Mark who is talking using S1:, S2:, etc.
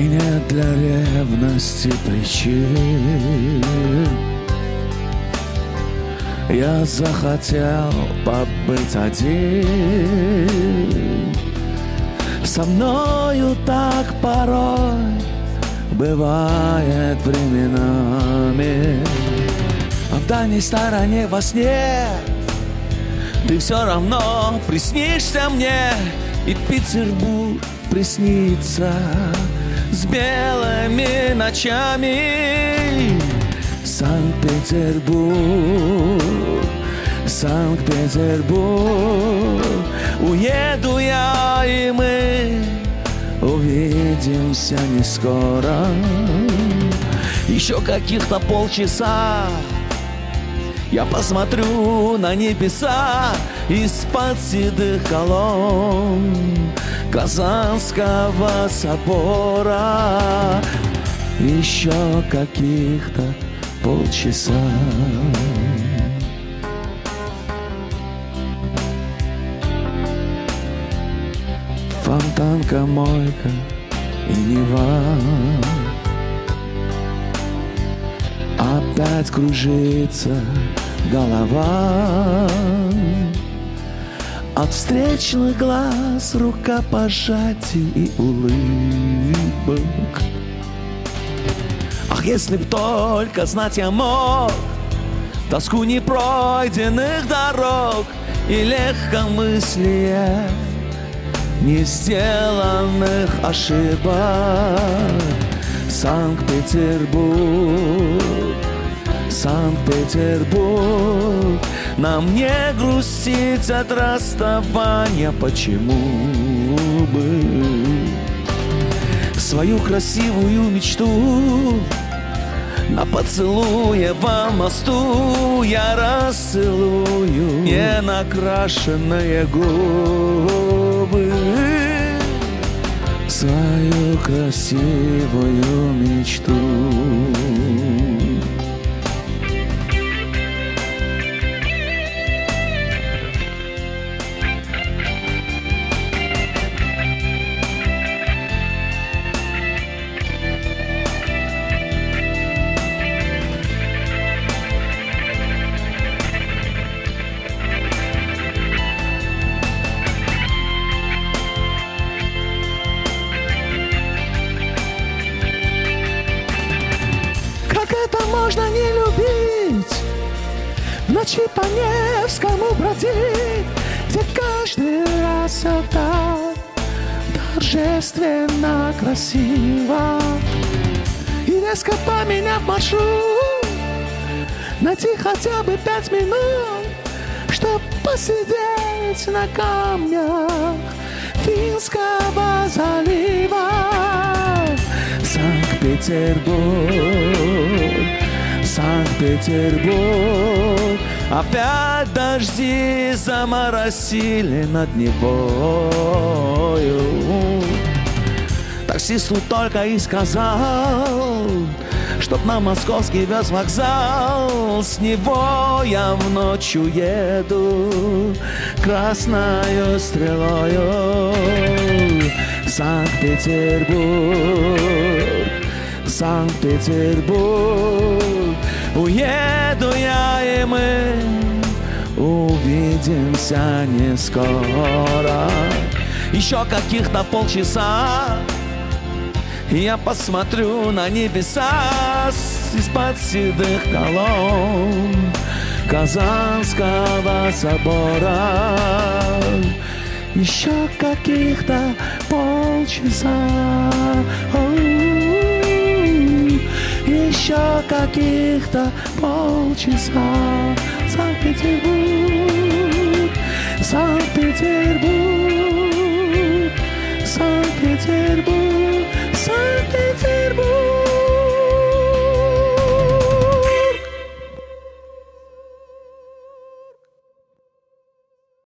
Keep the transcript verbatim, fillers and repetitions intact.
S1: нет для ревности причин. Я захотел побыть один. Со мною так порой бывает временами. А в дальней стороне во сне ты все равно приснишься мне, и Петербург приснится с белыми ночами. Санкт-Петербург, Санкт-Петербург, уеду я, и мы увидимся не скоро. Еще каких-то полчаса я посмотрю на небеса из-под седых колонн Казанского собора. Еще каких-то полчаса. Фонтанка, мойка и Нева. Опять кружится голова от встречных глаз, рукопожатий и улыбок. Ах, если б только знать я мог тоску непройденных дорог и легкомыслие не сделанных ошибок. Санкт-Петербург, Санкт-Петербург, нам не грустить от расставания. Почему бы свою красивую мечту на поцелуевом мосту я расцелую ненакрашенные губы, свою красивую мечту.
S2: Можно не любить, в ночи по Невскому бродить, где каждый раз все так торжественно красиво. И резко поменяв маршрут, найти хотя бы пять минут, чтоб посидеть на камнях Финского залива. Санкт-Петербург, Санкт-Петербург, опять дожди заморосили над Невою. Таксисту только и сказал, чтоб на московский вез вокзал. С него я в ночь уеду красною стрелою. Санкт-Петербург, Санкт-Петербург, уеду я, и мы увидимся не скоро. Еще каких-то полчаса я посмотрю на небеса из-под седых колонн Казанского собора. Еще каких-то полчаса, еще каких-то полчаса. Санкт-Петербург, Санкт-Петербург,